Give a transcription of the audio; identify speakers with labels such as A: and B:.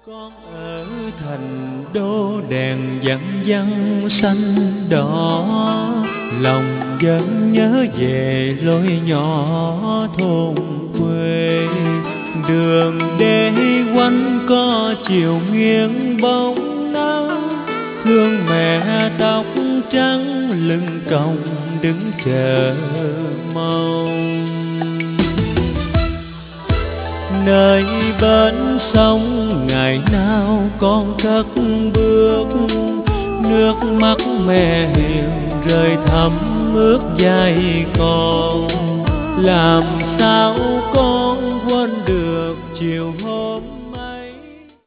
A: Con ở thành đô đèn văng văng xanh đỏ, lòng vẫn nhớ về lối nhỏ thôn quê. Đường đê quanh co chiều nghiêng bóng nắng, thương mẹ tóc trắng lưng còng đứng chờ mong. Nơi bến sông ngày nào con cất bước, nước mắt mẹ hiền rơi thấm ướt vai con. Làm sao con quên được chiều hôm